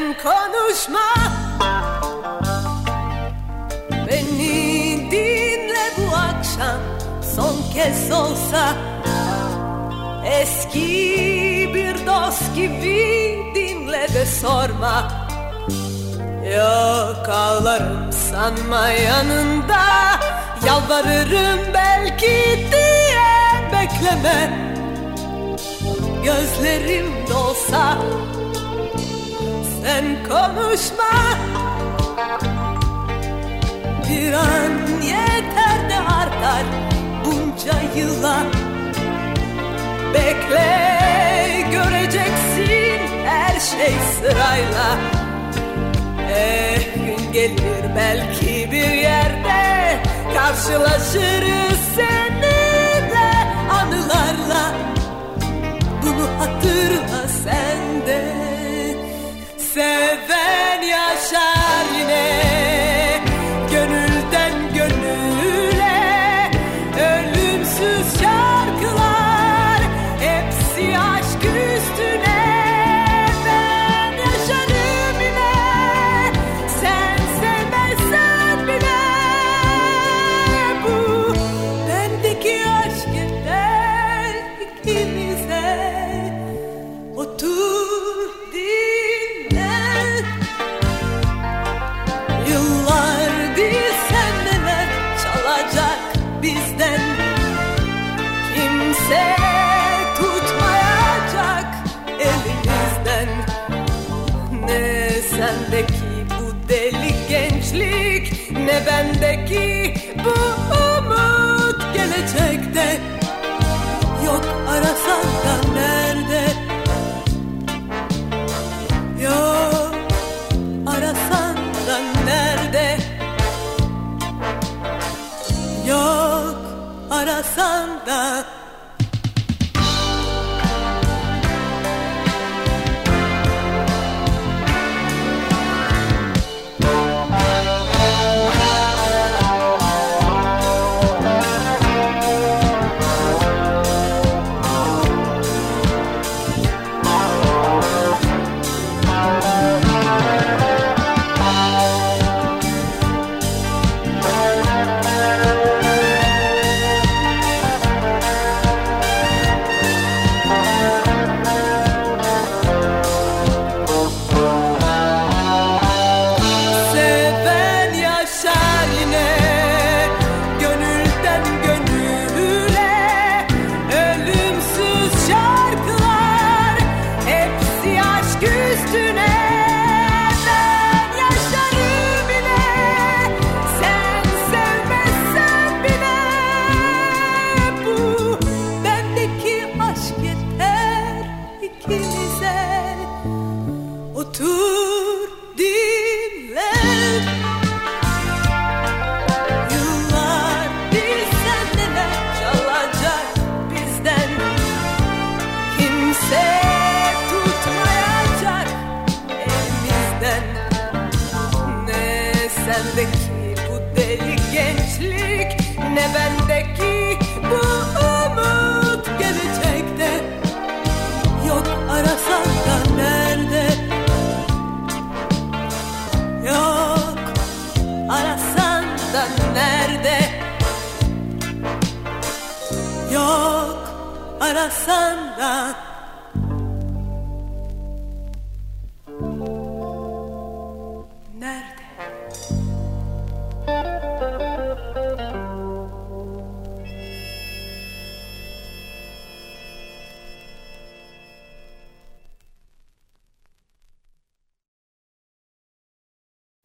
Sen konuşma, beni dinle bu akşam. Son kez olsa eski bir dost gibi dinle ve sorma. Yok ağlarım sanma yanında, yalvarırım belki diye bekleme. Gözlerim dolsa sen konuşma. Bir an yeter de artar bunca yıla. Bekle göreceksin her şey sırayla. Gün gelir belki bir yerde, karşılaşırız seninle anılarla. Bunu hatırla sen de. Seven yaşar yine, gönülden gönüle. Ölümsüz şarkılar, hepsi aşk üstüne. Ben yaşarım yine, sen sevmezsen bile. Bu bendeki aşk yeter ikimize. Otur dinle. Yıllar bilsen neler çalacak bizden. Kimse tutmayacak elimizden. Ne sendeki bu deli gençlik, ne bendeki bu umut gelecekte. Yok arasan da nerede? Yok arasan da nerede? Yok arasan da. Otur dinle. Yıllar bilsen neler çalacak bizden. Kimse tutmayacak elimizden. Ne sendeki bu deli gençlik, ne bendeki bu umut gelecekte. Yok arasan da nerede? Yok arasan da nerede? Yok arasan da